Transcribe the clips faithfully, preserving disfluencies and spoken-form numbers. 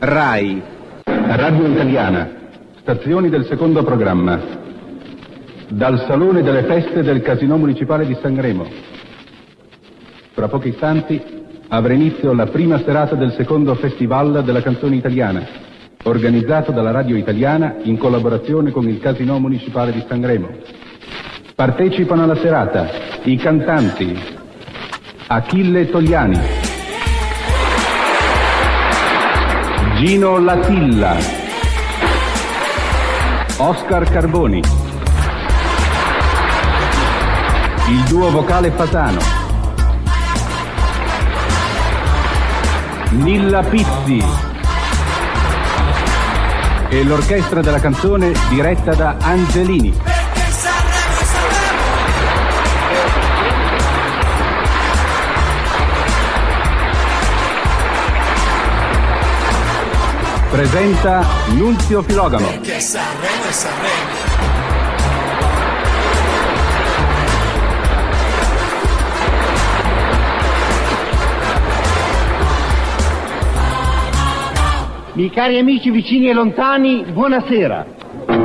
RAI. Radio Italiana. Stazioni del secondo programma. Dal Salone delle Feste del Casinò Municipale di Sanremo. Fra pochi istanti avrà inizio la prima serata del secondo Festival della Canzone Italiana, organizzato dalla Radio Italiana in collaborazione con il Casinò Municipale di Sanremo. Partecipano alla serata i cantanti Achille Togliani, Gino Latilla, Oscar Carboni, il duo vocale Fasano, Nilla Pizzi e l'orchestra della canzone diretta da Angelini. Presenta Nunzio Filogamo. Perché Sanremo è Sanremo. Miei cari amici vicini e lontani, buonasera.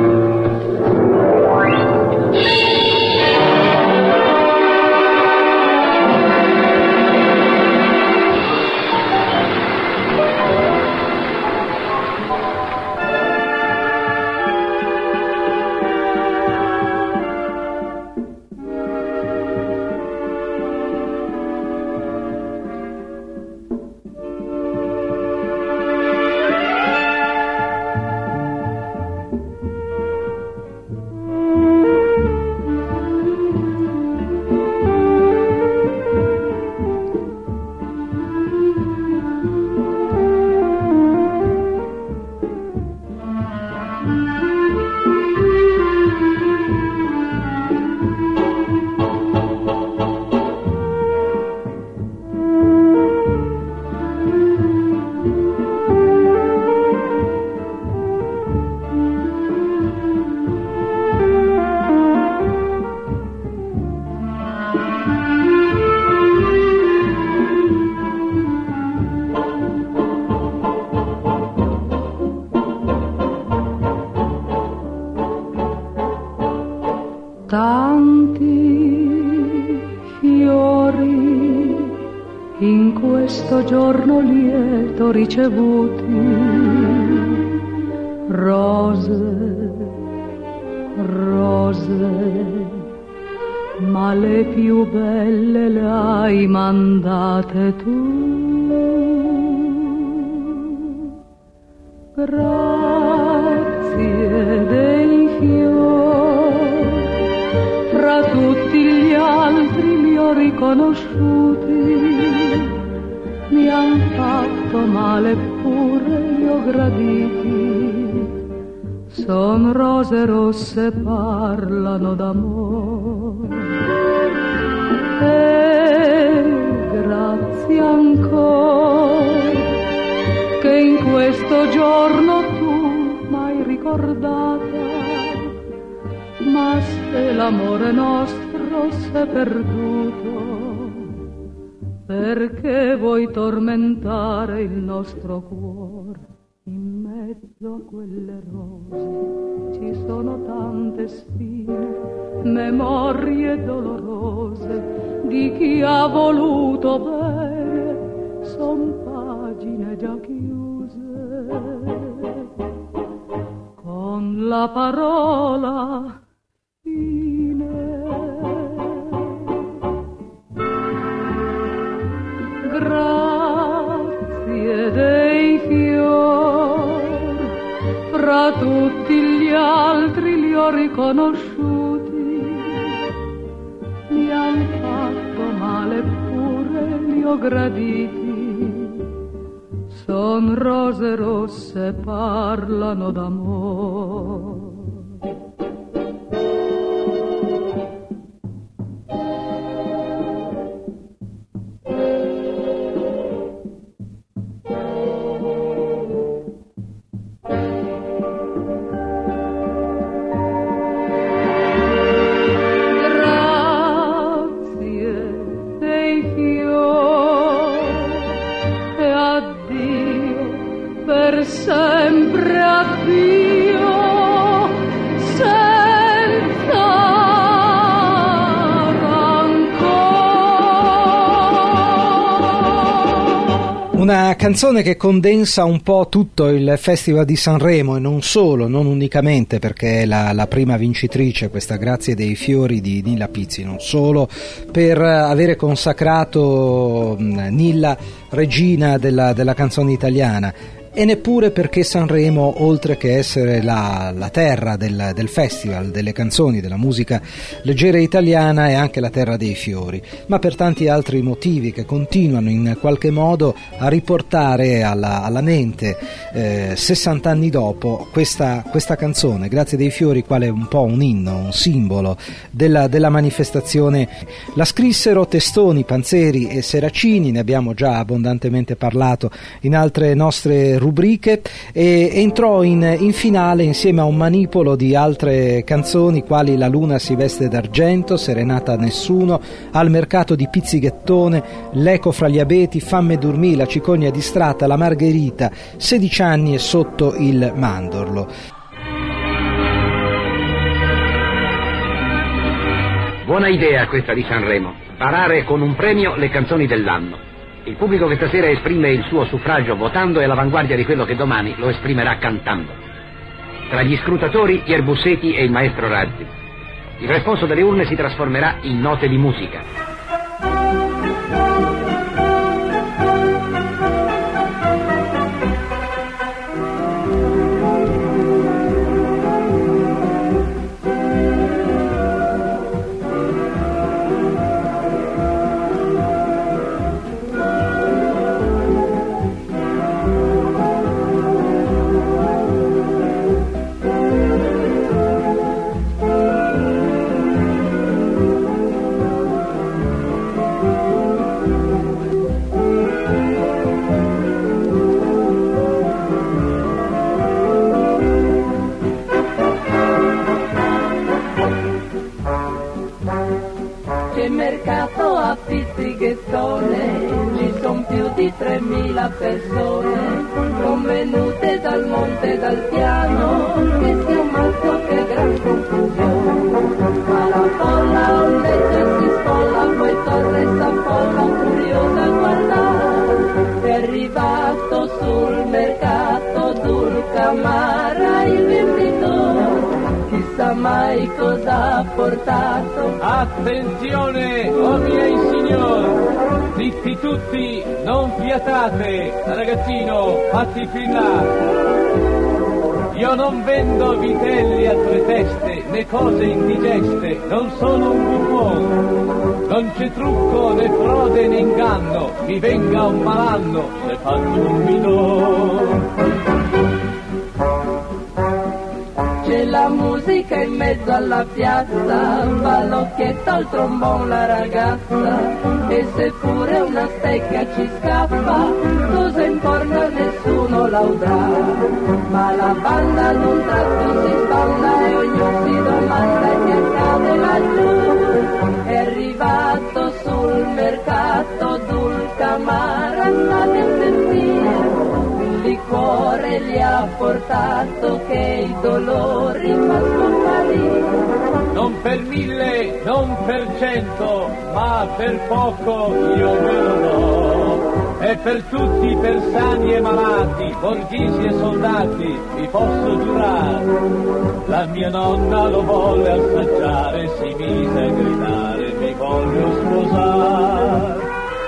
Tanti fiori in questo giorno lieto ricevuti, rose, rose, ma le più belle le hai mandate tu. Grazie dei fiori, fra tutti gli altri li ho riconosciuti, mi han fatto male pure li ho graditi, son rose rosse parlano d'amore. E grazie ancora che in questo giorno tu m'hai ricordata, ma se l'amore nostro s'è perduto, perché vuoi tormentare il nostro cuore? In mezzo a quelle rose ci sono tante spine, memorie dolorose di chi ha voluto bene, son pagine già chiuse. Con la parola grazie dei fiori, fra tutti gli altri li ho riconosciuti, mi han fatto male pure li ho graditi, son rose rosse parlano d'amore. Per Una canzone che condensa un po' tutto il Festival di Sanremo, e non solo, non unicamente perché è la, la prima vincitrice, questa Grazie dei fiori di Nilla Pizzi, non solo per avere consacrato Nilla regina della, della canzone italiana, e neppure perché Sanremo, oltre che essere la, la terra del, del festival, delle canzoni, della musica leggera italiana, è anche la terra dei fiori, ma per tanti altri motivi che continuano in qualche modo a riportare alla, alla mente eh, sessanta anni dopo questa, questa canzone, Grazie dei fiori, quale un po' un inno, un simbolo della, della manifestazione. La scrissero Testoni, Panzeri e Seracini, ne abbiamo già abbondantemente parlato in altre nostre rubriche, e entrò in, in finale insieme a un manipolo di altre canzoni quali La luna si veste d'argento, Serenata a nessuno, Al mercato di Pizzighettone, L'eco fra gli abeti, Famme dormì, La cicogna distratta, La margherita, sedici anni e sotto il mandorlo. Buona idea questa di Sanremo, parare con un premio le canzoni dell'anno. Il pubblico che stasera esprime il suo suffragio votando è l'avanguardia di quello che domani lo esprimerà cantando. Tra gli scrutatori Pier Bussetti e il maestro Razzi. Il responso delle urne si trasformerà in note di musica. Ci son più di tremila persone convenute dal monte e dal piano, che sia un mazzo che gran confusione. Ma la folla ondeggia si sfolla, poi torre s'affolla curiosa a guardare. È arrivato sul mercato Dulcamara il venditore, chissà mai cosa ha portato. Attenzione, oh miei signori, zitti tutti, non fiatate, ragazzino, fatti filare. Io non vendo vitelli a tre teste, né cose indigeste, non sono un buffone. Non c'è trucco, né frode, né inganno, mi venga un malanno se faccio un bidone. C'è la musica in mezzo alla piazza, fa l'occhietto al trombone la ragazza, e seppure una stecca ci scappa, cosa importa, nessuno la udrà. Ma la banda ad un tratto si sbanda e ognuno si domanda che accade laggiù. È arrivato sul mercato Dulcamara, state a sentire, il cuore gli ha portato che i dolori fa scomparire. Non per mille, non per cento, ma per poco io ve lo do. E per tutti, per sani e malati, borghesi e soldati, vi posso giurare. La mia nonna lo volle assaggiare, si mise a gridare, mi voglio sposare.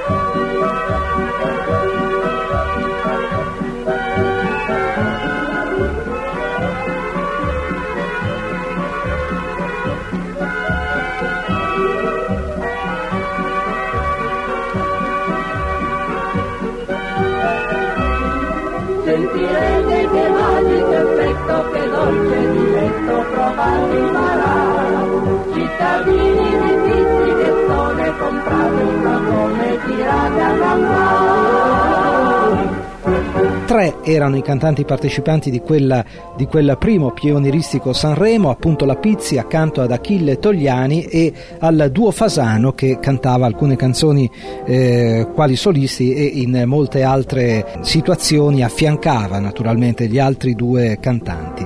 Sentirete che magico effetto, che dolce diletto provate farà. Cittadini di Pizzighettone, comprate un vagone, tirate a campare. Tre erano i cantanti partecipanti di, quella, di quel primo pionieristico Sanremo, appunto la Pizzi accanto ad Achille Togliani e al duo Fasano, che cantava alcune canzoni eh, quali solisti e in molte altre situazioni affiancava naturalmente gli altri due cantanti.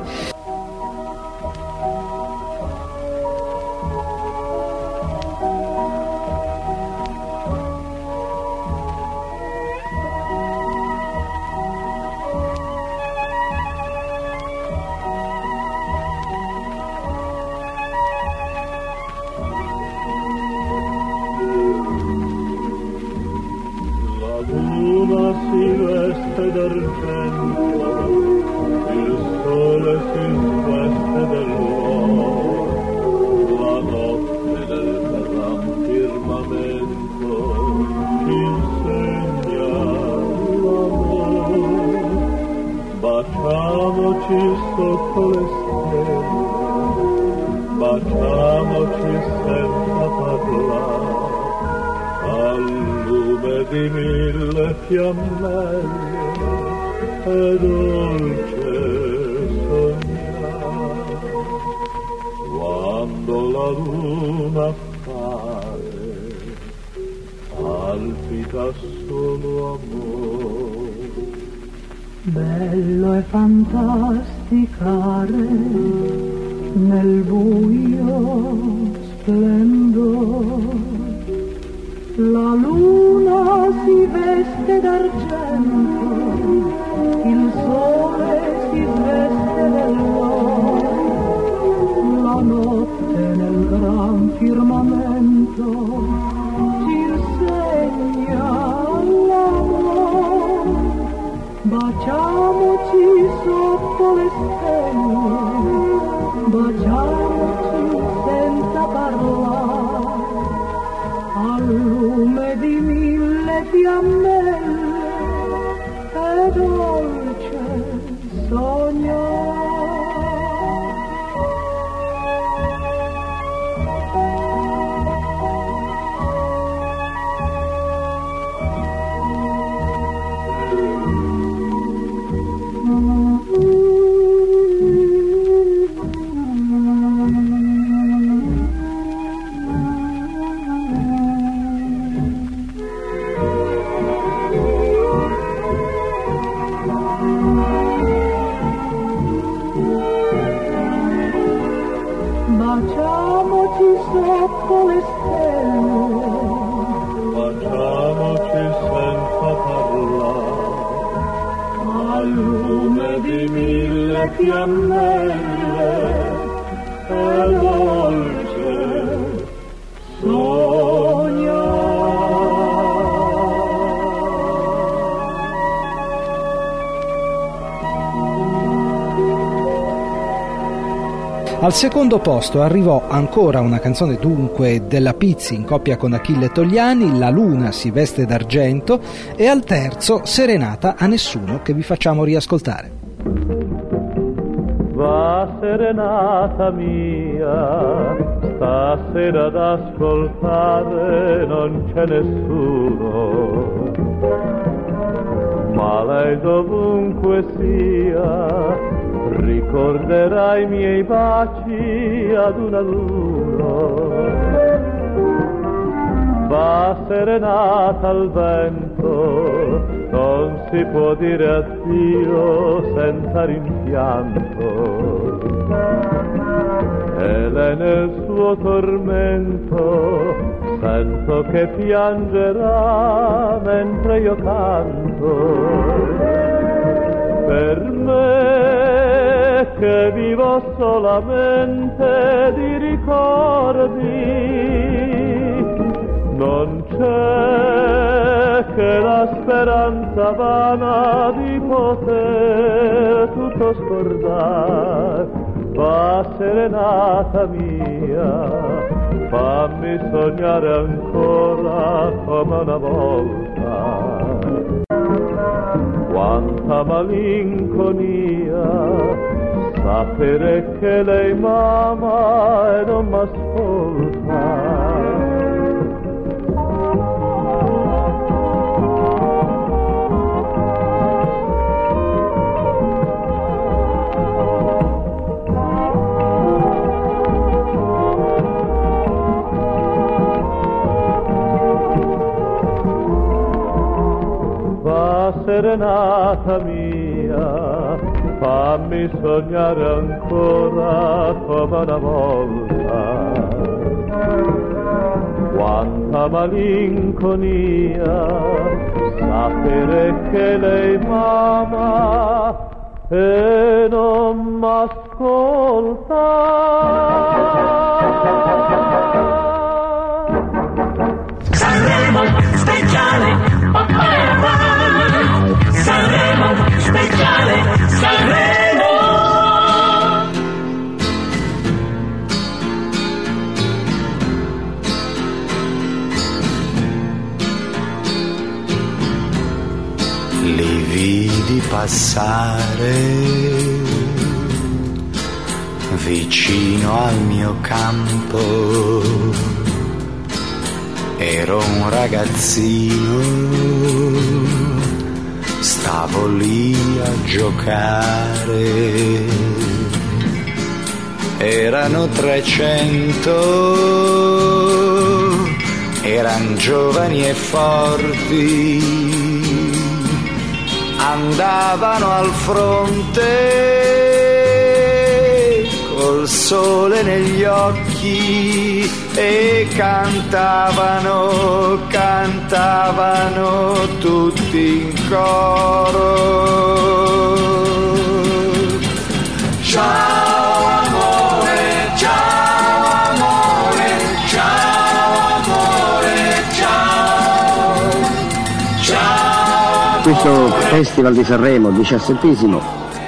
luna si veste d'argento, il sole si veste dell'oro, la notte del gran firmamento ci insegna l'amore. Baciamoci sotto le stelle, baciamoci senza parlare, al lume di mille fiammelle è dolce sognare. Quando la luna appare, palpita solo amore. Bello è fantasticare nel buio splendore, la luna si veste d'argento, il sole si veste dell'oro, la notte nel gran firmamento ci insegna l'amore. Baciamoci sotto le stelle, baciamoci senza parlare, al lume di mille fiammelle è dolce sognare. Baciamoci sotto le stelle, baciamoci senza parlare, al lume di mille fiammelle è dolce sognare. Al secondo posto arrivò ancora una canzone dunque della Pizzi in coppia con Achille Togliani, La luna si veste d'argento, e al terzo Serenata a nessuno, che vi facciamo riascoltare. Va serenata mia, stasera ad ascoltare non c'è nessuno, ma lei dovunque sia ricorderà i miei baci ad una luna. Va serenata al vento, non si può dire addio senza rimpianto, e lei nel suo tormento sento che piangerà mentre io canto. Per me che vivo solamente di ricordi, non c'è che la speranza vana di poter tutto scordare. Va serenata mia, fammi sognare ancora come una volta. Quanta malinconia sapere che lei m'ama e non m'ascolta. Serenata mia, fammi sognare ancora come una volta. Quanta malinconia sapere che lei m'ama e non m'ascolta. Sanremo speciale. speciale Sanremo. Li vidi passare vicino al mio campo, ero un ragazzino, stavo lì a giocare, erano trecento, eran giovani e forti, andavano al fronte col sole negli occhi e cantavano, cantavano tutti in coro. Ciao amore, ciao amore, ciao amore, ciao, ciao. Questo Festival di Sanremo, diciassettesimo,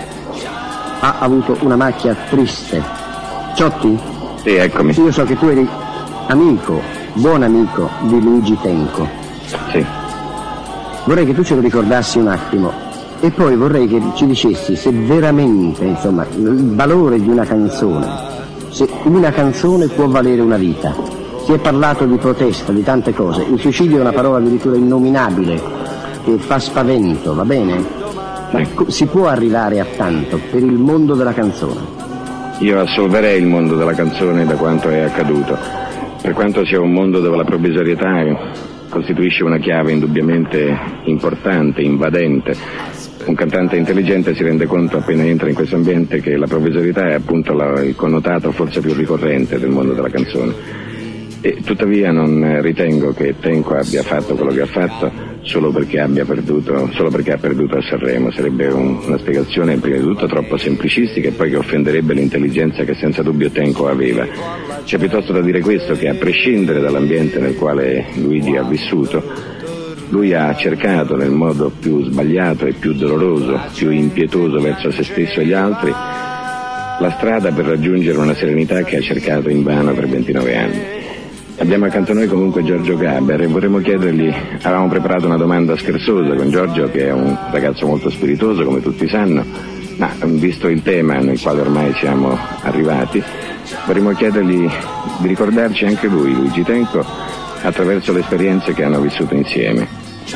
ha avuto una macchia triste. Ciotti? Sì, eccomi. Io so che tu eri amico, buon amico di Luigi Tenco. Sì. Vorrei che tu ce lo ricordassi un attimo e poi vorrei che ci dicessi se veramente, insomma, il valore di una canzone, se una canzone può valere una vita. Si è parlato di protesta, di tante cose. Il suicidio è una parola addirittura innominabile, che fa spavento, va bene? Ma si può arrivare a tanto per il mondo della canzone? Io assolverei il mondo della canzone da quanto è accaduto, per quanto sia un mondo dove la provvisorietà costituisce una chiave indubbiamente importante, invadente. Un cantante intelligente si rende conto appena entra in questo ambiente che la provvisorietà è appunto la, il connotato forse più ricorrente del mondo della canzone. E tuttavia non ritengo che Tenco abbia fatto quello che ha fatto solo perché abbia perduto, solo perché ha perduto a Sanremo. Sarebbe un, una spiegazione prima di tutto troppo semplicistica e poi che offenderebbe l'intelligenza che senza dubbio Tenco aveva. C'è piuttosto da dire questo, che a prescindere dall'ambiente nel quale Luigi ha vissuto, lui ha cercato nel modo più sbagliato e più doloroso, più impietoso verso se stesso e gli altri, la strada per raggiungere una serenità che ha cercato invano per ventinove anni. Abbiamo accanto a noi comunque Giorgio Gaber e vorremmo chiedergli, avevamo preparato una domanda scherzosa con Giorgio, che è un ragazzo molto spiritoso come tutti sanno, ma visto il tema nel quale ormai siamo arrivati, vorremmo chiedergli di ricordarci anche lui, Luigi Tenco, attraverso le esperienze che hanno vissuto insieme.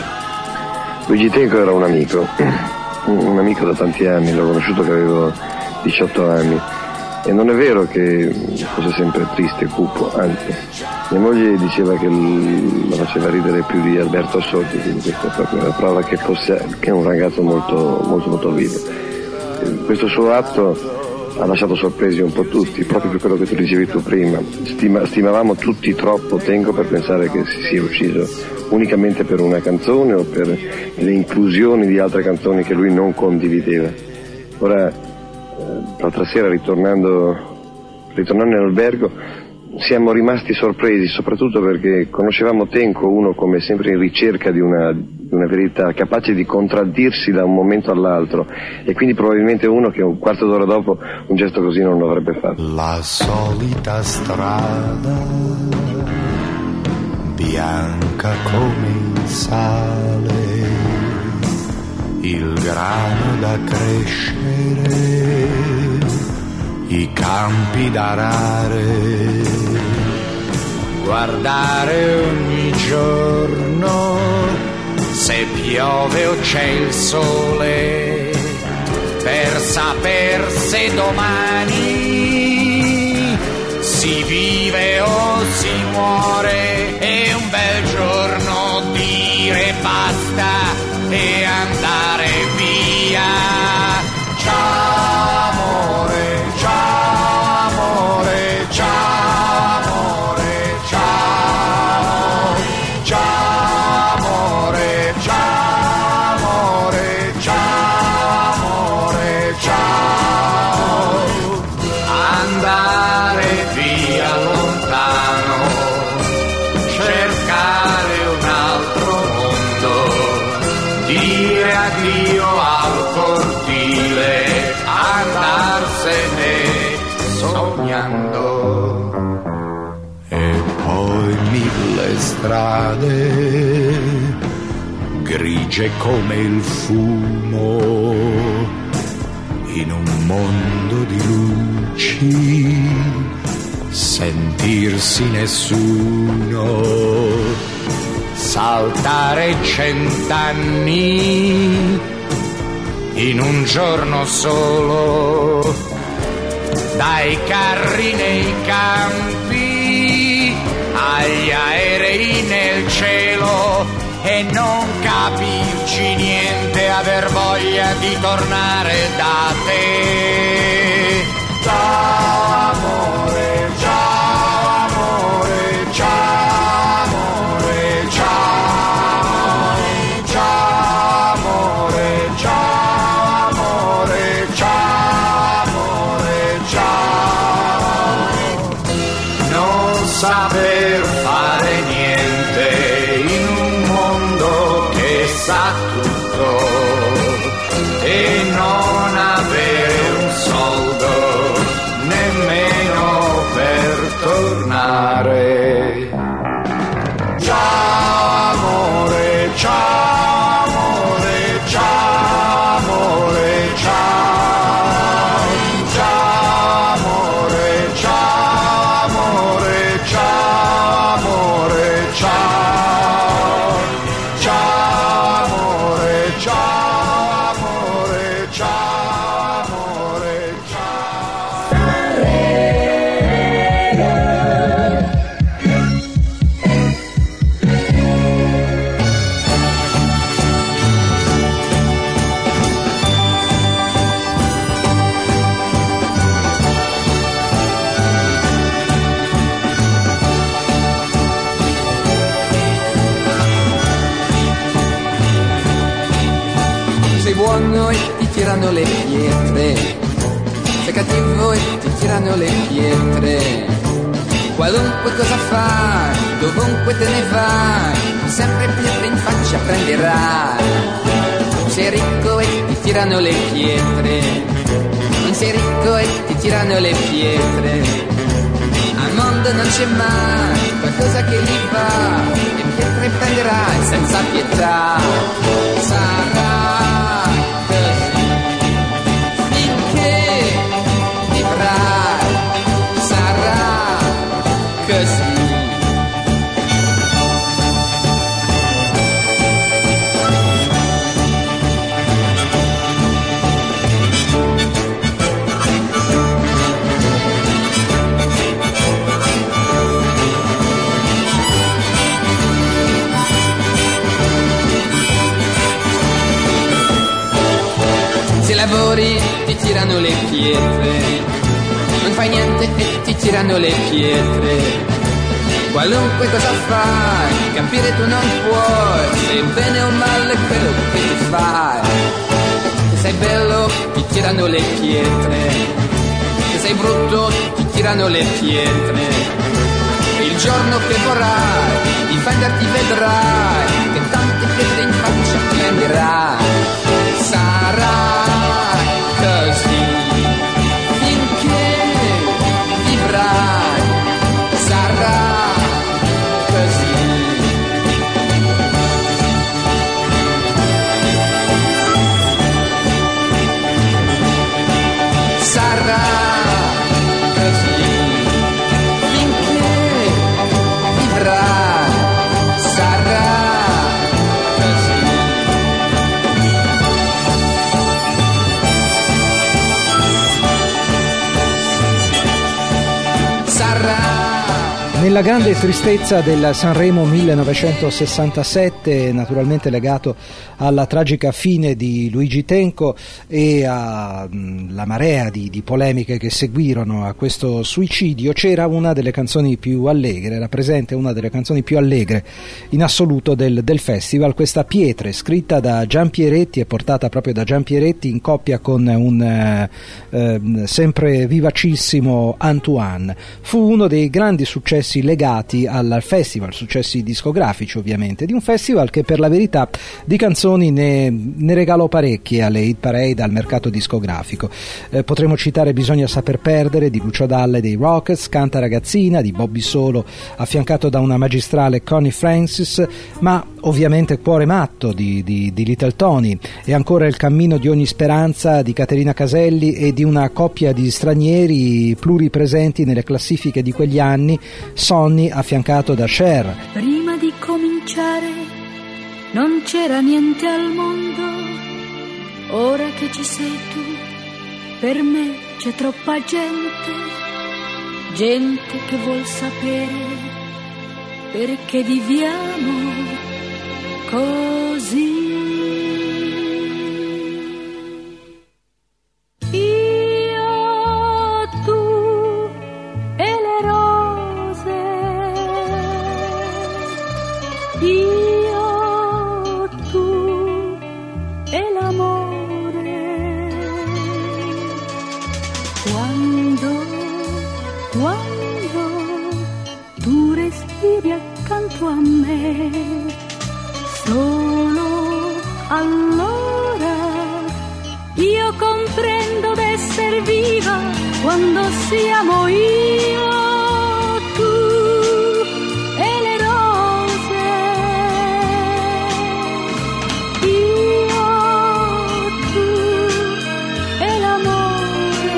Luigi Tenco era un amico, un amico da tanti anni, l'ho conosciuto che avevo diciotto anni. E non è vero che fosse sempre triste e cupo, anzi, mia moglie diceva che lo faceva ridere più di Alberto Sordi, quindi questa è proprio la prova che fosse che è un ragazzo molto, molto, molto vivo. Questo suo atto ha lasciato sorpresi un po' tutti, proprio per quello che tu dicevi tu prima. Stima, stimavamo tutti troppo Tenco per pensare che si sia ucciso unicamente per una canzone o per le inclusioni di altre canzoni che lui non condivideva. Ora, l'altra sera ritornando, ritornando in albergo siamo rimasti sorpresi, soprattutto perché conoscevamo Tenco, uno come sempre in ricerca di una, di una verità, capace di contraddirsi da un momento all'altro, e quindi probabilmente uno che un quarto d'ora dopo un gesto così non lo avrebbe fatto. La solita strada bianca come il sale, il grano da crescere, i campi da arare, guardare ogni giorno se piove o c'è il sole, per saper se domani si vive o si muore, e un bel giorno dire basta e andare via. Ciao amore, ciao amore, ciao amore, ciao, ciao amore, ciao amore, ciao amore, ciao. Andare via lontano, cercare un altro mondo, dire addio al cortile, andarsene sognando. E poi mille strade, grigie come il fumo, in un mondo di luci, sentirsi nessuno, saltare cent'anni in un giorno solo, dai carri nei campi agli aerei nel cielo, e non capirci niente, aver voglia di tornare da te. Ciao amore, ciao amore, ciao amore, ciao, ciao amore, ciao amore, ciao amore, ciao. Non saper fare niente in un mondo che sa tutto e non avere un soldo nemmeno per tornare. Ciao amore, ciao amore, ciao amore, ciao, ciao amore, ciao amore, ciao amore, ciao, ciao amore, ciao amore, ciao amore, Sei buono e ti tirano le pietre, sei cattivo e ti tirano le pietre. Qualunque cosa fai, dovunque te ne vai, sempre pietre in faccia prenderai. Sei ricco e ti tirano le pietre, non sei ricco e ti tirano le pietre. Al mondo non c'è mai qualcosa che gli va, e pietre prenderai senza pietà. Sarai così finché vivrai, sarà così. Se lavori ti tirano le pietre, non fai niente e ti tirano le pietre. Qualunque cosa fai, capire tu non puoi, se bene o male quello che tu fai. Se sei bello ti tirano le pietre, se sei brutto ti tirano le pietre. Il giorno che vorrai difenderti vedrai, che tante pietre in faccia prenderai. Sarai così finché vivrai, sarà così. Sarà così finché vivrai, sarà così. Nella grande tristezza del Sanremo millenovecentosessantasette, naturalmente legato alla tragica fine di Luigi Tenco e alla marea di, di polemiche che seguirono a questo suicidio, c'era una delle canzoni più allegre, era presente una delle canzoni più allegre in assoluto del, del festival, questa Pietre, scritta da Gian Pieretti e portata proprio da Gian Pieretti in coppia con un eh, eh, sempre vivacissimo Antoine. Fu uno dei grandi successi successi legati al festival, successi discografici ovviamente, di un festival che per la verità di canzoni ne, ne regalò parecchie alle hit parade, al mercato discografico. Eh, potremmo citare Bisogna saper perdere di Lucio Dalla dei Rockets, Canta ragazzina di Bobby Solo affiancato da una magistrale Connie Francis, ma ovviamente Cuore matto di, di, di Little Tony, e ancora Il cammino di ogni speranza di Caterina Caselli e di una coppia di stranieri pluripresenti nelle classifiche di quegli anni, Sonny affiancato da Cher. Prima di cominciare non c'era niente al mondo, ora che ci sei tu per me c'è troppa gente, gente che vuol sapere perché viviamo così. Io, tu e le rose, io, tu e l'amore. Quando, quando tu respiri accanto a me, solo allora io comprendo d'esser viva, quando siamo io, tu e le rose, io, tu e l'amore.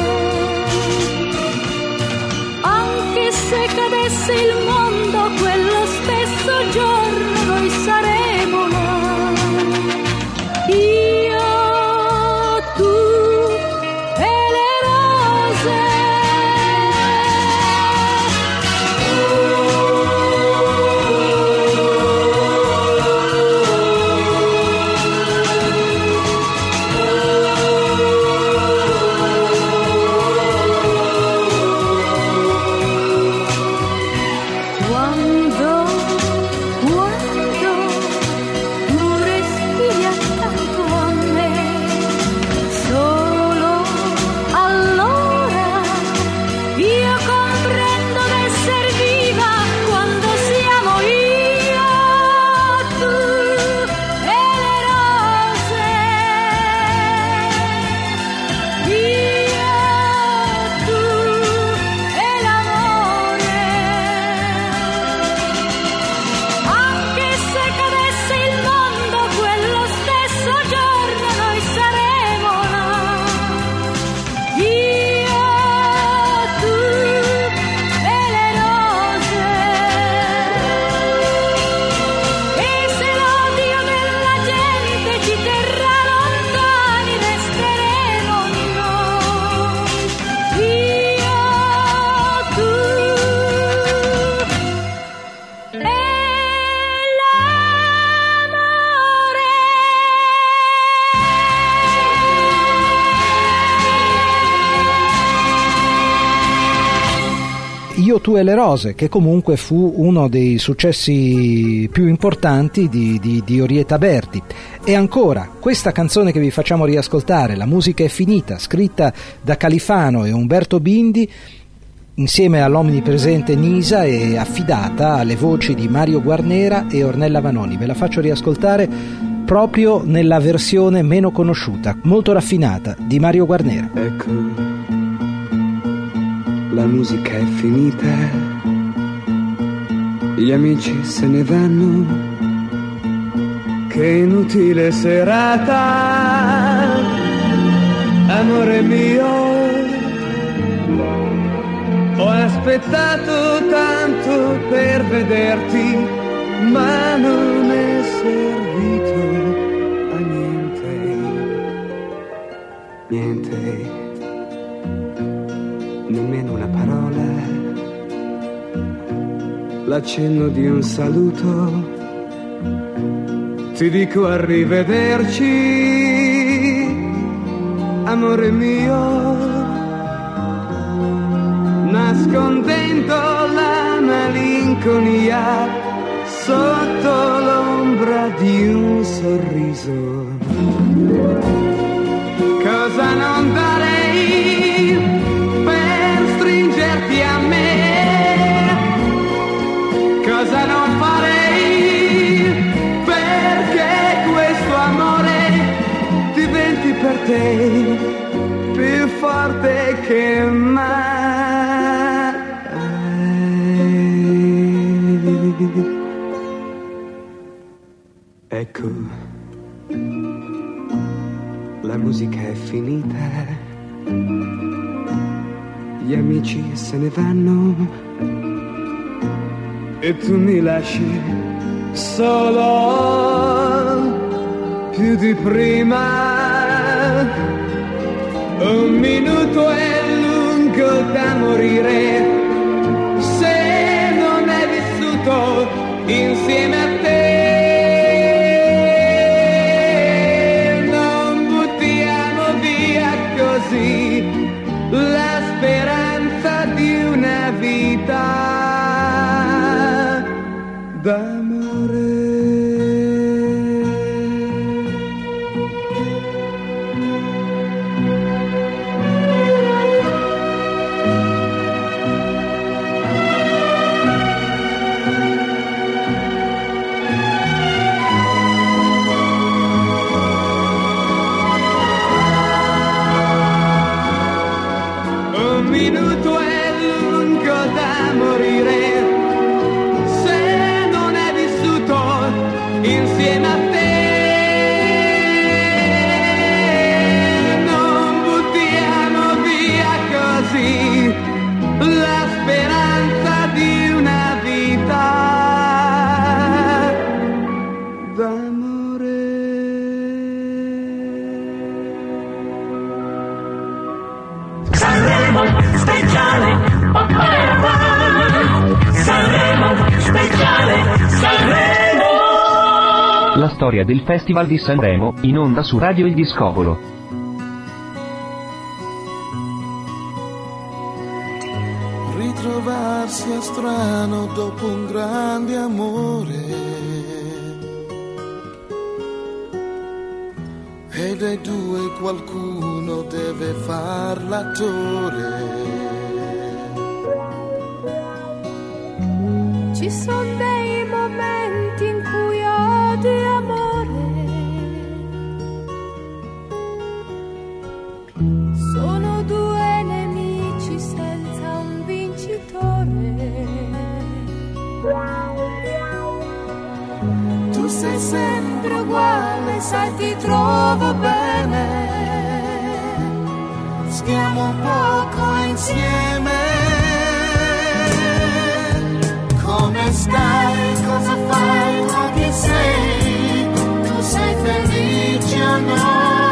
Anche se cadesse il mondo, quello stesso giorno noi saremo là. Io, tu e le rose. Quando, quando tu respiri accanto a me, solo allora io comprendo d'esser viva, quando siamo io, tu e le rose, io, tu e l'amore. Anche se cadesse il mondo, quello stesso giorno noi saremo là. Io, tu e le rose. E se l'odio della gente ci terrà lontani, resteremo noi. Io, tu e l'amore. Io, tu e le rose, che comunque fu uno dei successi più importanti di, di, di Orietta Berti. E ancora, questa canzone che vi facciamo riascoltare, La musica è finita, scritta da Califano e Umberto Bindi, insieme all'omnipresente Nisa, e affidata alle voci di Mario Guarnera e Ornella Vanoni. Ve la faccio riascoltare proprio nella versione meno conosciuta, molto raffinata, di Mario Guarnera. Ecco, la musica è finita, gli amici se ne vanno, che inutile serata, amore mio, ho aspettato tanto per vederti, ma non è servito a niente, niente. Nemmeno una parola, l'accenno di un saluto, ti dico arrivederci, amore mio, nascondendo la malinconia sotto l'ombra di un sorriso. Cosa non darei per stringerti a me, per te più forte che mai. Ecco, la musica è finita, gli amici se ne vanno e tu mi lasci solo più di prima. Un minuto è lungo da morire se non è vissuto insieme a te. Non buttiamo via così la speranza di una vita d'amore. Un minuto è lungo da morire se non è vissuto insieme a te. Non buttiamo via così la speranza di una vita d'amore. Sanremo speciale, oh, oh, Sanremo speciale, Sanremo. La storia del Festival di Sanremo, in onda su Radio Il Discopolo. Ritrovarsi è strano dopo un grande amore, e dai due qualcuno deve far l'attore. Ci sono dei momenti in cui odio e amore sono due nemici senza un vincitore. Tu sei sempre uguale, sai ti trovo bene, stiamo un poco insieme. Come stai, cosa fai, ma chi sei? Tu sei felice o no?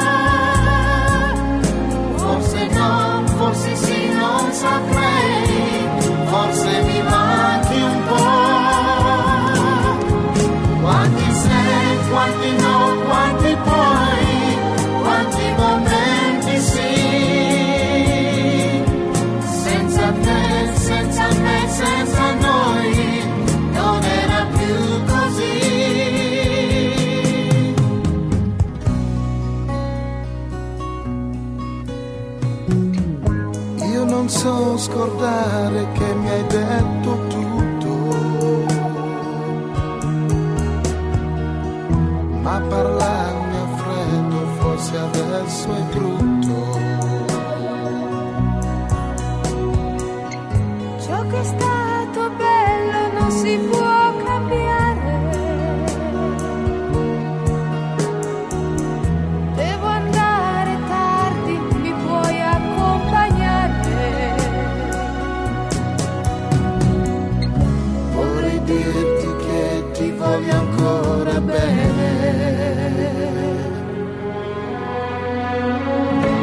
Forse no, forse sì, non saprei, forse mi manchi un po'. Quanti sei, quanti no, quanti poi, quanti momenti sì. Senza te, senza me, senza noi, non era più così. Io non so scordare che mi hai detto tutto, ma parlarmi a freddo forse adesso è brutto. Ciò che è stato bello non si può cambiare. Devo andare tardi, mi puoi accompagnare. Vorrei dirti che ti voglio ancora bene.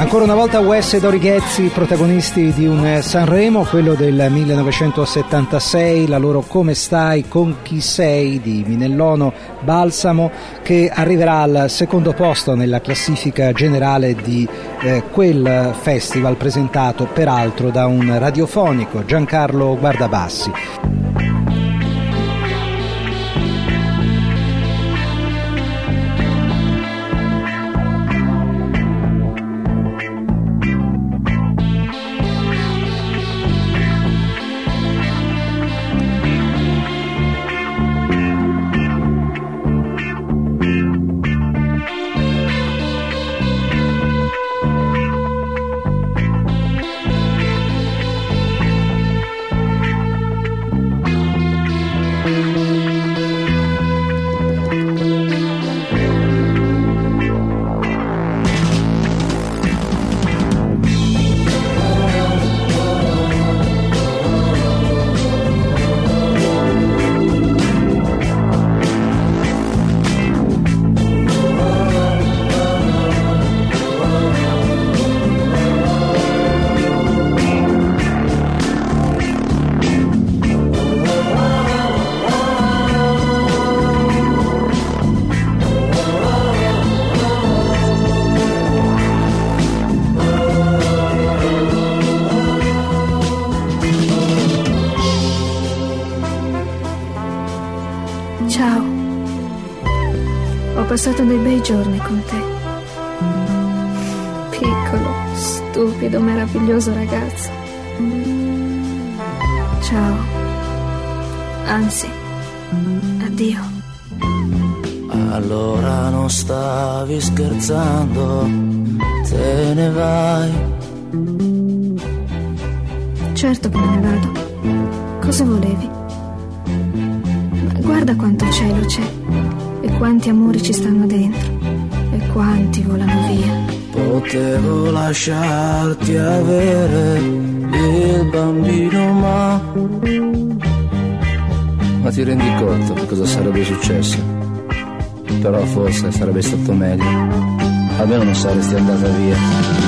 Ancora una volta Wes e Dori Ghezzi, protagonisti di un Sanremo, quello del millenovecentosettantasei, la loro Come stai, con chi sei di Minellono Balsamo, che arriverà al secondo posto nella classifica generale di eh, quel festival, presentato peraltro da un radiofonico, Giancarlo Guardabassi. Ho passato dei bei giorni con te. Piccolo, stupido, meraviglioso ragazzo. Ciao. Anzi, addio. Allora non stavi scherzando, te ne vai. Certo che me ne vado. Cosa volevi? Ma guarda quanto cielo c'è. E quanti amori ci stanno dentro, e quanti volano via. Potevo lasciarti avere il bambino, ma... Ma ti rendi conto di cosa sarebbe successo? Però forse sarebbe stato meglio. Almeno non saresti andata via.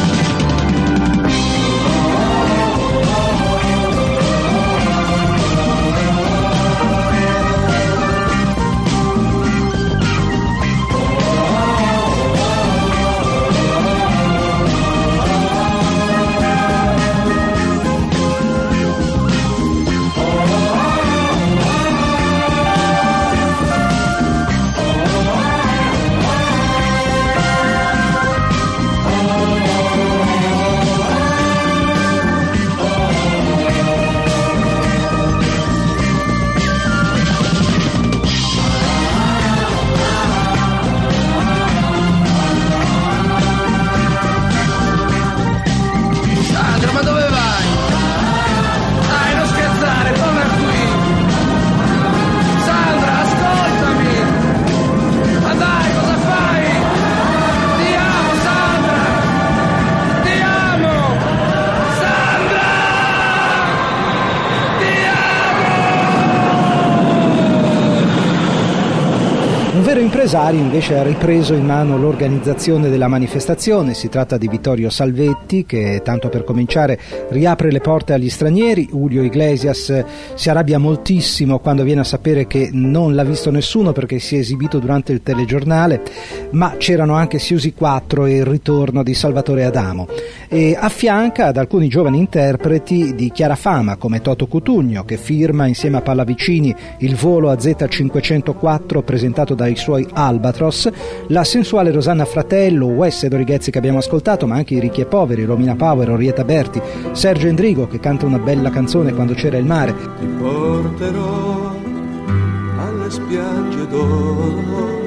Impresario invece ha ripreso in mano l'organizzazione della manifestazione. Si tratta di Vittorio Salvetti, che tanto per cominciare riapre le porte agli stranieri. Julio Iglesias si arrabbia moltissimo quando viene a sapere che non l'ha visto nessuno perché si è esibito durante il telegiornale, ma c'erano anche Siusi quattro e il ritorno di Salvatore Adamo, e affianca ad alcuni giovani interpreti di chiara fama come Toto Cutugno, che firma insieme a Pallavicini il volo A Z cinquecentoquattro presentato dai suoi Albatros, la sensuale Rosanna Fratello, Wes e Dori Ghezzi che abbiamo ascoltato, ma anche i Ricchi e Poveri, Romina Power, Orietta Berti, Sergio Endrigo che canta una bella canzone Quando c'era il mare. Ti porterò alle spiagge d'oro,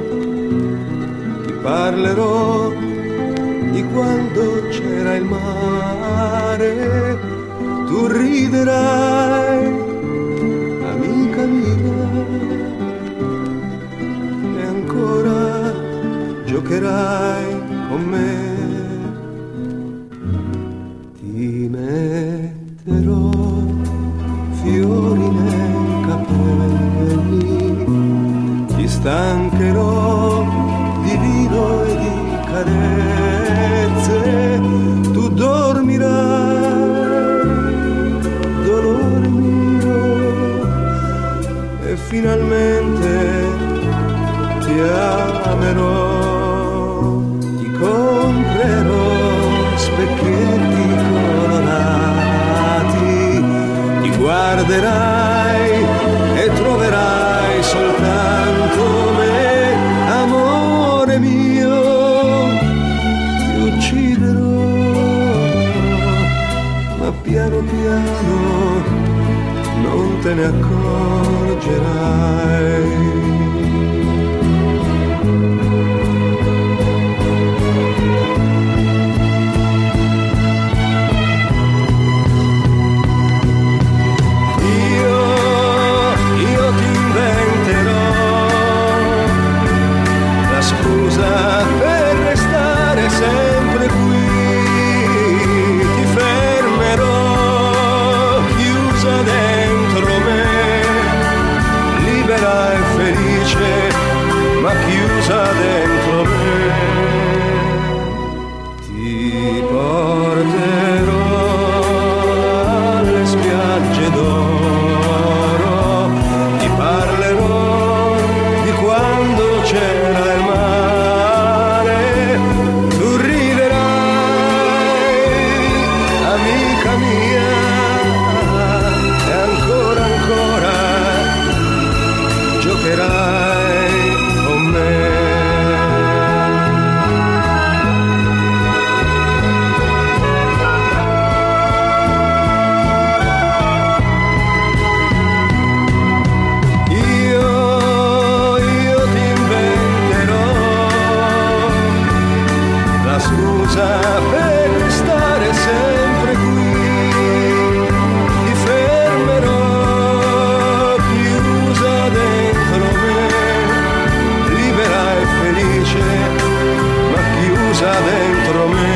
ti parlerò di quando c'era il mare, tu riderai, amica mia, e ancora giocherai con me. Ti metterò fiori nei capelli, ti stancherò di vino e di carezze, te ne accorgerai. Per restare sempre qui, ti fermerò chiusa dentro me, libera e felice, ma chiusa dentro me. Ti porterò alle spiagge d'oro, ti parlerò di quando c'era il mare. Per restare sempre qui, ti fermerò chiusa dentro me, libera e felice, ma chiusa dentro me.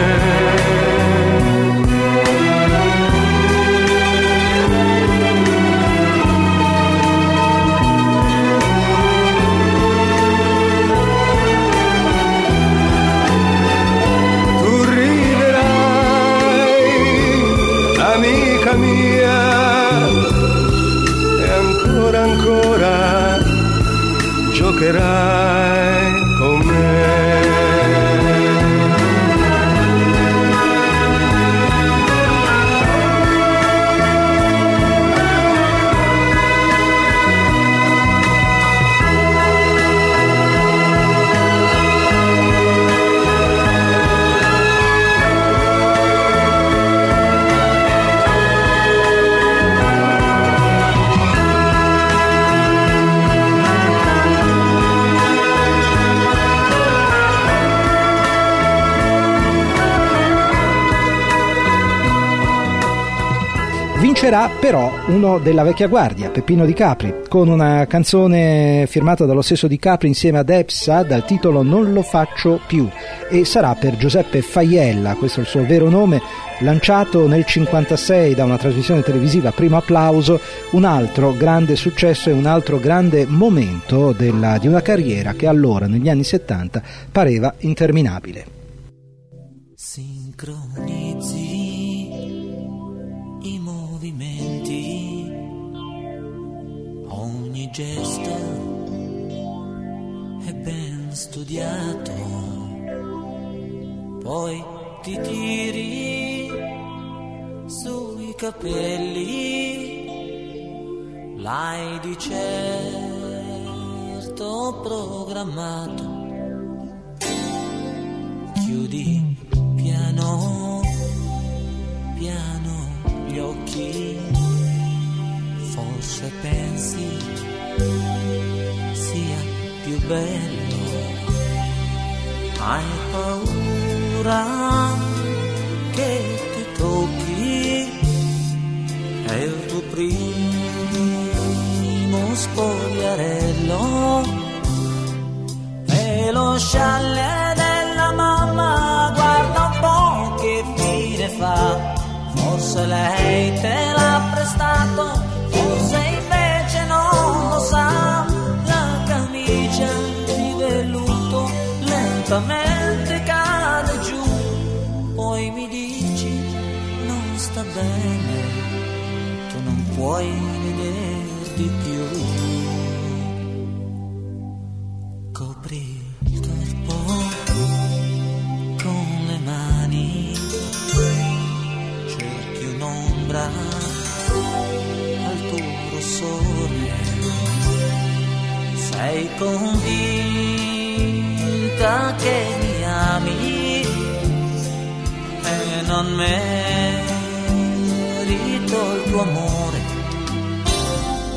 Amica mia, e ancora ancora giocherai con me. Vincerà però uno della vecchia guardia, Peppino Di Capri, con una canzone firmata dallo stesso Di Capri insieme ad Epsa dal titolo Non lo faccio più, e sarà per Giuseppe Faiella, questo è il suo vero nome, lanciato nel cinquantasei da una trasmissione televisiva Primo Applauso, un altro grande successo e un altro grande momento della, di una carriera che allora negli anni settanta pareva interminabile. Sincronizzi i movimenti, ogni gesto è ben studiato, poi ti tiri sui capelli, l'hai di certo programmato, chiudi piano piano gli occhi, forse pensi sia più bello, hai paura che ti tocchi, è il tuo primo spogliarello, e lo scialle della mamma guarda un po' che fine fa. Forse lei te l'ha prestato, forse invece non lo sa. La camicia di velluto lentamente cade giù, poi mi dici non sta bene, tu non puoi vederti più. Copri il corpo con le mani, un'ombra al tuo rossore, sei convinta che mi ami e non merito il tuo amore,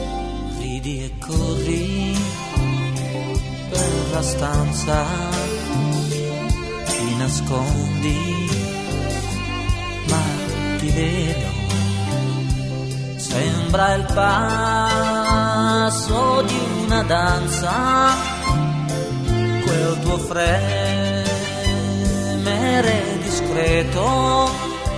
un'altra stanza ti nascondi, ma ti vedo, sembra il passo di una danza, quel tuo fremere discreto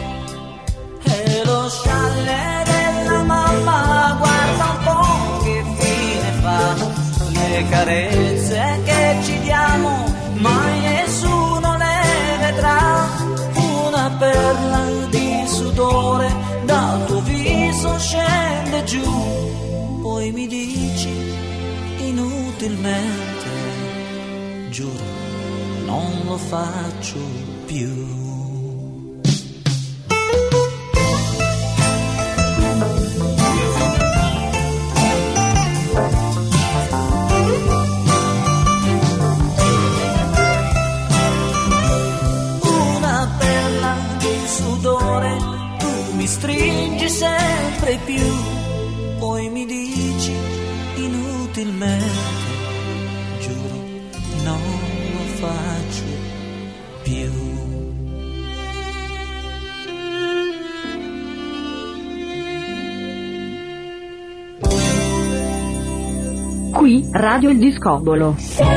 e lo scialle della mamma, guarda un po' che fine fa, le carezze che ci diamo mai nessuno le vedrà, una perla di sudore dal tuo viso scende giù, poi mi dici inutilmente, giuro non lo faccio più. Mi stringi sempre più, poi mi dici inutilmente, giuro non lo faccio più. Qui Radio Il Discobolo.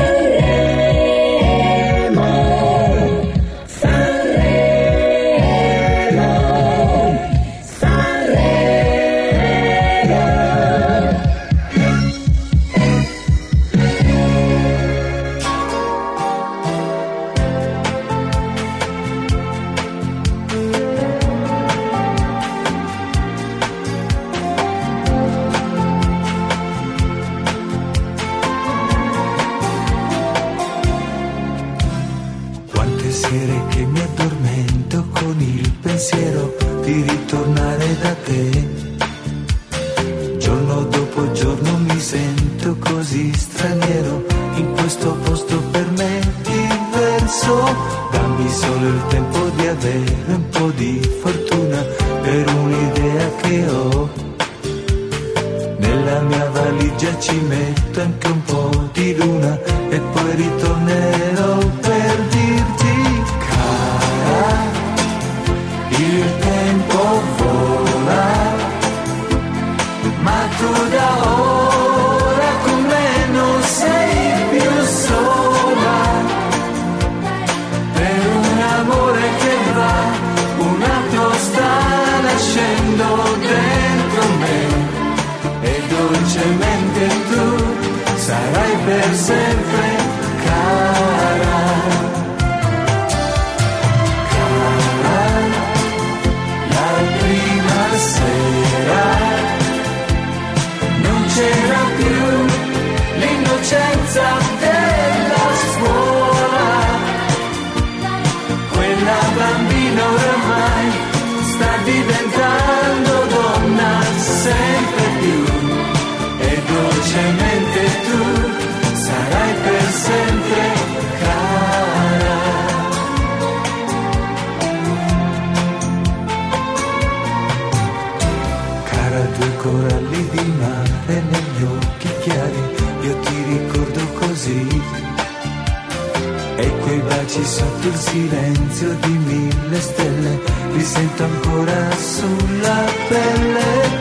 Sotto il silenzio di mille stelle, li sento ancora sulla pelle.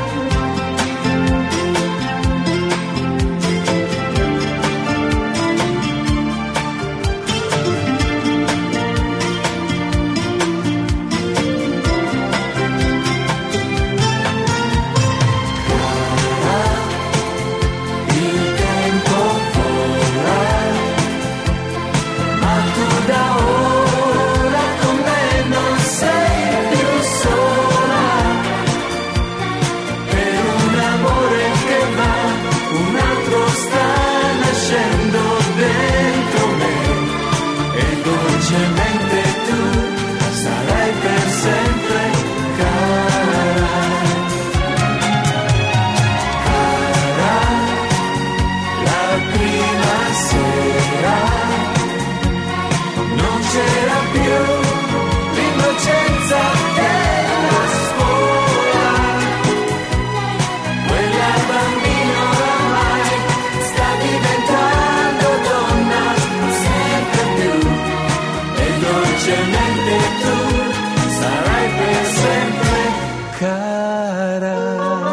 dolcemente tu sarai per sempre cara.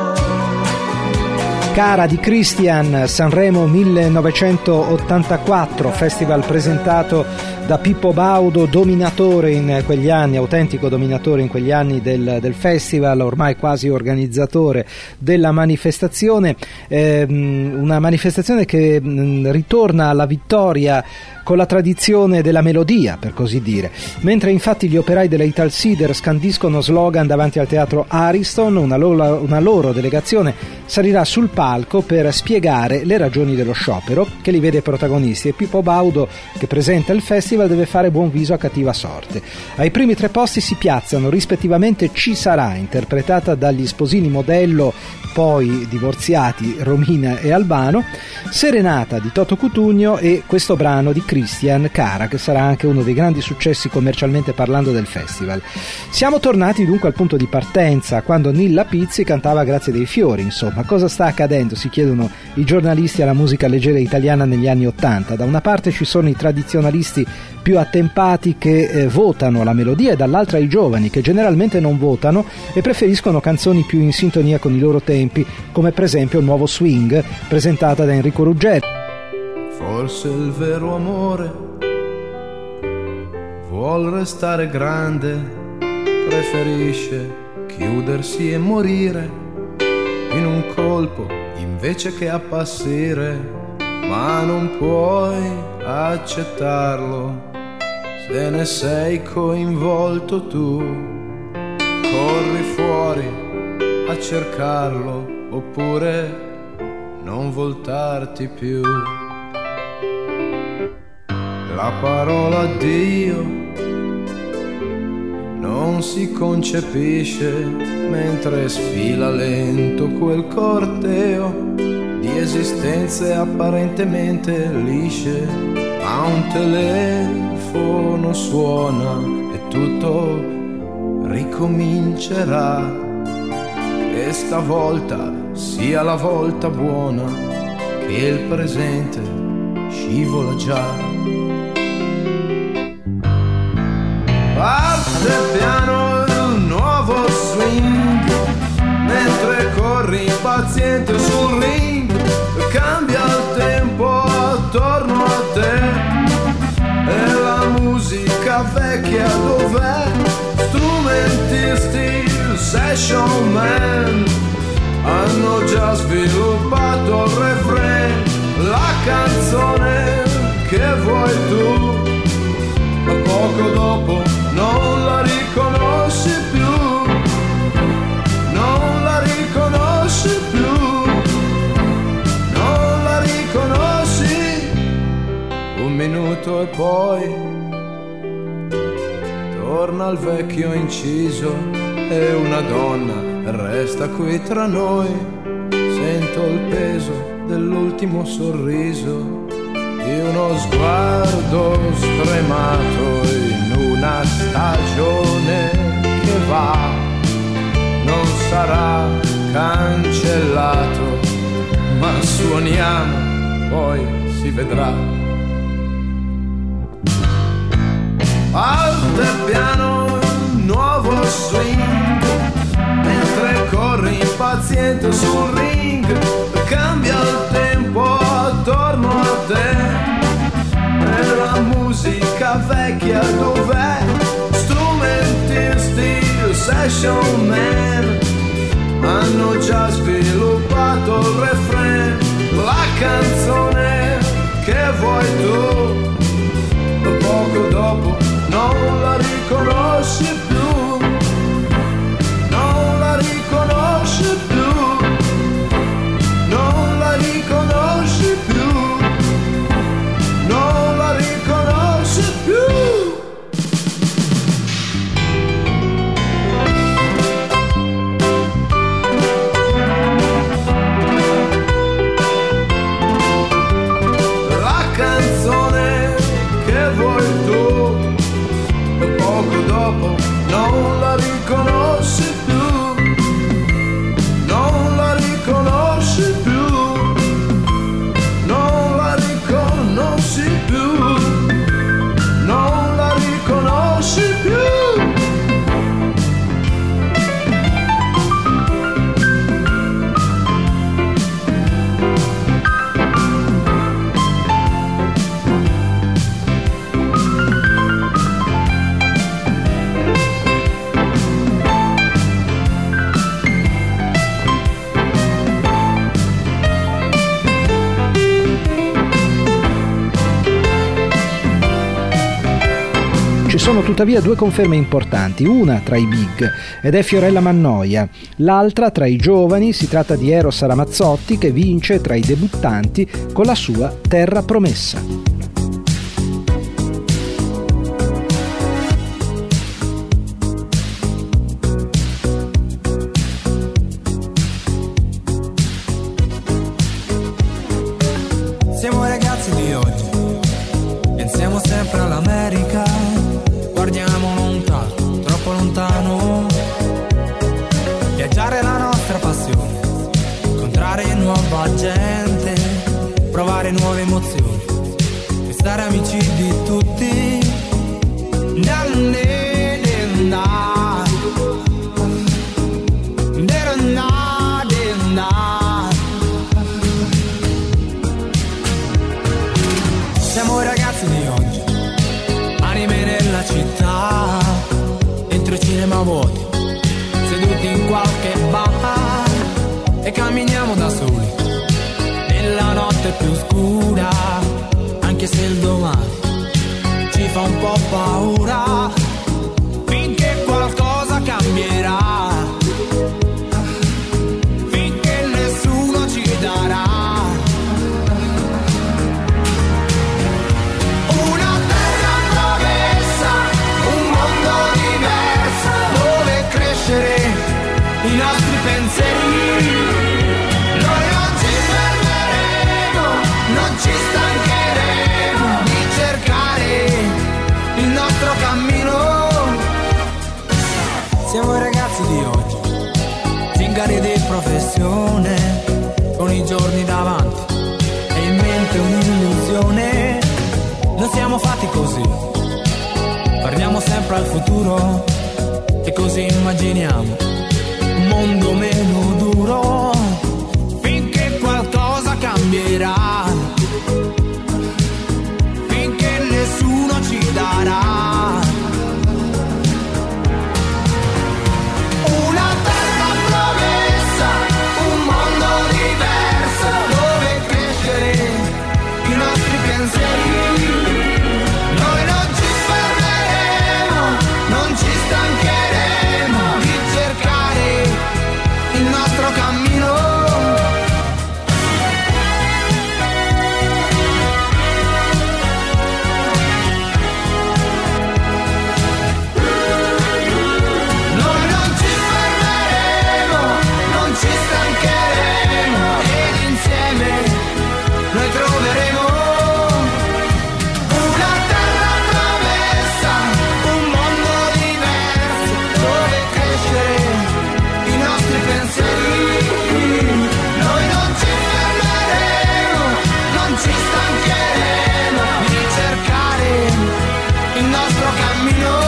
Cara di Christian, Sanremo millenovecentottantaquattro, festival presentato da Pippo Baudo, dominatore in quegli anni, autentico dominatore in quegli anni del, del festival, ormai quasi organizzatore della manifestazione, eh, una manifestazione che mh, ritorna alla vittoria con la tradizione della melodia, per così dire. Mentre infatti gli operai della Italsider scandiscono slogan davanti al teatro Ariston, una loro, una loro delegazione salirà sul palco per spiegare le ragioni dello sciopero che li vede protagonisti, e Pippo Baudo, che presenta il festival, deve fare buon viso a cattiva sorte. Ai primi tre posti si piazzano rispettivamente Ci sarà, interpretata dagli sposini Modello, poi divorziati, Romina e Albano, Serenata di Toto Cutugno e questo brano di Christian, Cara, che sarà anche uno dei grandi successi commercialmente parlando del festival. Siamo tornati dunque al punto di partenza, quando Nilla Pizzi cantava Grazie dei fiori. Insomma, cosa sta accadendo? Si chiedono i giornalisti alla musica leggera italiana negli anni Ottanta. Da una parte ci sono i tradizionalisti più attempati che eh, votano la melodia, e dall'altra i giovani che generalmente non votano e preferiscono canzoni più in sintonia con i loro tempi, come per esempio il Nuovo Swing, presentata da Enrico Ruggeri. Forse il vero amore vuol restare grande, preferisce chiudersi e morire in un colpo invece che appassire, ma non puoi accettarlo se ne sei coinvolto tu. Corri fuori a cercarlo oppure non voltarti più. La parola Dio non si concepisce mentre sfila lento quel corteo di esistenze apparentemente lisce, ma un telefono suona e tutto ricomincerà, e stavolta sia la volta buona che il presente scivola già. Parte piano il nuovo swing mentre corri impaziente sul ring, cambia il tempo attorno a te e la musica vecchia dov'è? Strumentisti, session man hanno già sviluppato il refrain, la canzone che vuoi tu, ma poco dopo non la riconosci più, non la riconosci più, non la riconosci. Un minuto e poi torna il vecchio inciso e una donna resta qui tra noi. Sento il peso dell'ultimo sorriso, di uno sguardo stremato in una stagione che va, non sarà cancellato, ma suoniamo, poi si vedrà. Parte piano un nuovo swing mentre corri impaziente sul ring, cambia il tempo attorno a te e la musica vecchia dov'è? Strumentisti, session man hanno già sviluppato il refrain, la canzone che vuoi tu, poco dopo non la riconosci più, non la riconosci più, non la riconosci più, non la riconosci più. La canzone che vuoi tu, poco dopo non la riconosci più, non la riconosci più, non la riconosci più, non la riconosci Ci sono tuttavia due conferme importanti, una tra i big ed è Fiorella Mannoia, l'altra tra i giovani, si tratta di Eros Ramazzotti che vince tra i debuttanti con la sua Terra Promessa. Siamo ragazzi di oggi, pensiamo sempre all'America, guardiamo lontano, troppo lontano. Viaggiare è la nostra passione, incontrare nuova gente, provare nuove emozioni e stare amici di tutti. Siamo ragazzi di oggi, anime nella città, dentro i cinema vuoti, seduti in qualche bar e camminiamo da soli nella notte più scura, anche se il domani ci fa un po' paura, finché qualcosa cambierà, finché nessuno ci darà una terra promessa, un mondo diverso dove crescere i nostri pensieri. Noi non ci fermeremo, non ci stancheremo di cercare il nostro cammino. Siamo i ragazzi di oggi, zingari di professione, con i giorni davanti e in mente un'illusione. Non siamo fatti così, guardiamo sempre al futuro e così immaginiamo un mondo meno duro, finché qualcosa cambierà, finché nessuno ci darà una terra promessa, un mondo diverso dove crescere i nostri pensieri. Noi non ci fermeremo, non ci stancheremo di cercare il nostro cammino. Noi non ci fermeremo, non ci stancheremo ed insieme noi troveremo una terra promessa, un mondo diverso dove crescere i nostri pensieri. Noi non ci fermeremo, non ci stancheremo di cercare il nostro cammino.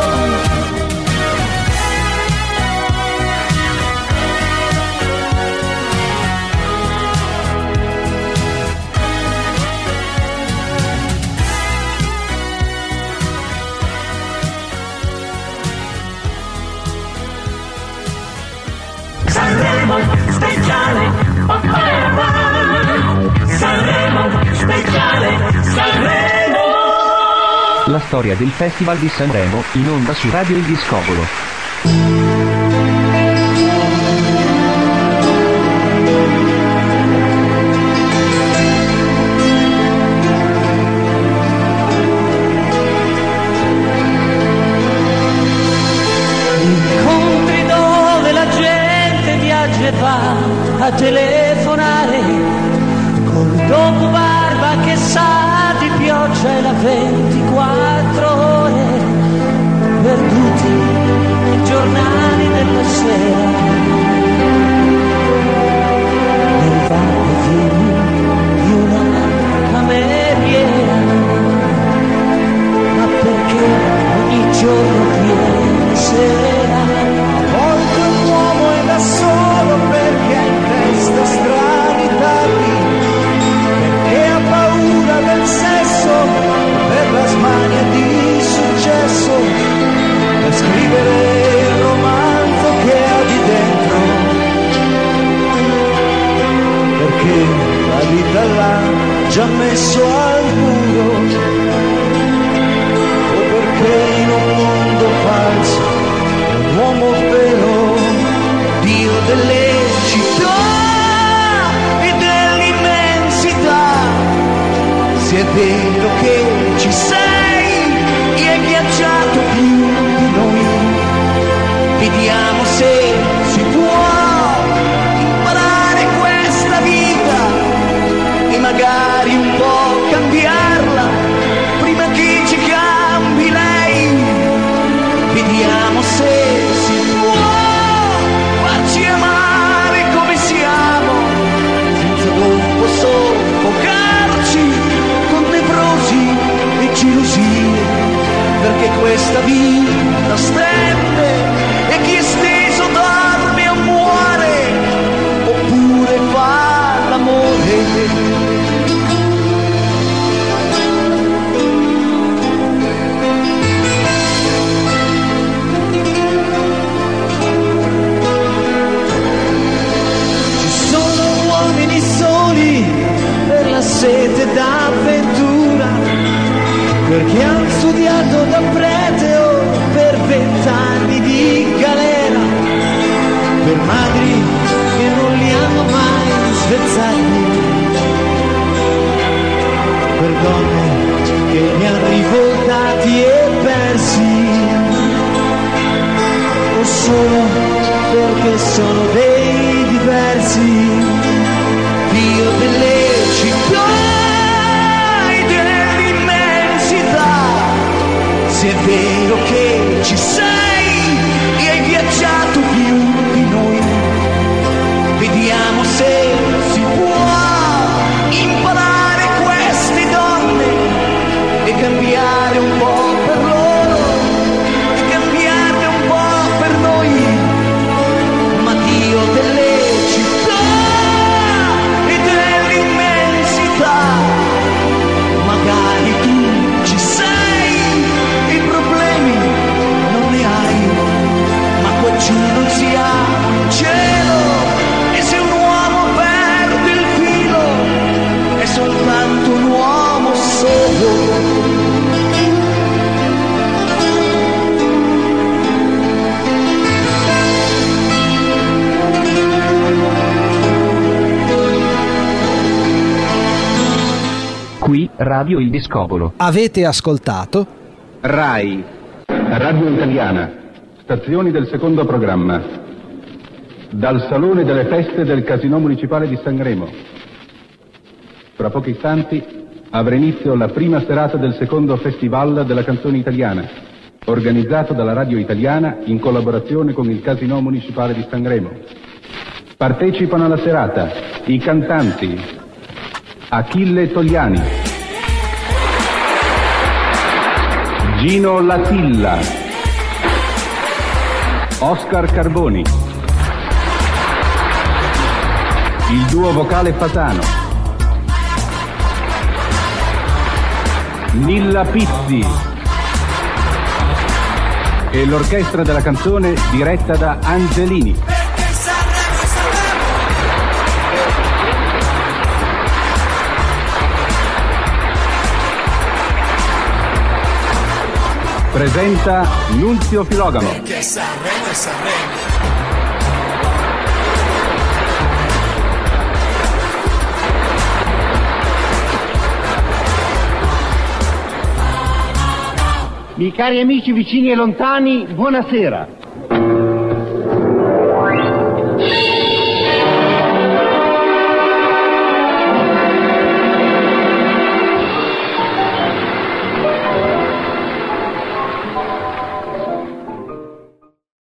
Sanremo speciale, oh, Sanremo speciale, Sanremo. La storia del Festival di Sanremo in onda su Radio Il Discobolo. Incontri dove la gente viaggia e va a telefonare col dopo barba che sa di pioggia e la ventiquattro ore perduti nei giornali della sera, nei vari film di una cameriera. Ma perché ogni giorno viene sera? A volte un uomo è da solo perché in testa vediamo se si può imparare questa vita e magari un po' cambiarla prima che ci cambi lei. Vediamo se si può farci amare come siamo, senza dopo soffocarci con nevrosi e gelosie, perché questa vita stende e chi è steso dorme o muore, oppure fa l'amore. Per la sete d'avventura, perché han studiato da prete o per vent'anni di galera, per madri che non li hanno mai svezzati, per donne che li hanno rivoltati e persi, o solo perché sono dei diversi. Dio delle città e dell'immensità, se è vero che ci sei e hai viaggiato più di noi, vediamo se si può imparare queste donne e cambiare un po' per loro e cambiarne un po' per noi, ma Dio delle magari tu ci sei, i problemi non ne hai, ma qua giù non si ha un cielo, e se un uomo perde il filo è soltanto un uomo solo. Qui Radio Il Discobolo. Avete ascoltato RAI Radio Italiana, stazioni del secondo programma. Dal Salone delle Feste del Casinò Municipale di Sanremo. Fra pochi istanti avrà inizio la prima serata del secondo Festival della Canzone Italiana, organizzato dalla Radio Italiana in collaborazione con il Casinò Municipale di Sanremo. Partecipano alla serata i cantanti Achille Togliani, Gino Latilla, Oscar Carboni, il duo vocale Fasano, Nilla Pizzi e l'orchestra della canzone diretta da Angelini. Presenta Nunzio Filogamo. Perché Sanremo è Sanremo. Miei cari amici vicini e lontani, buonasera.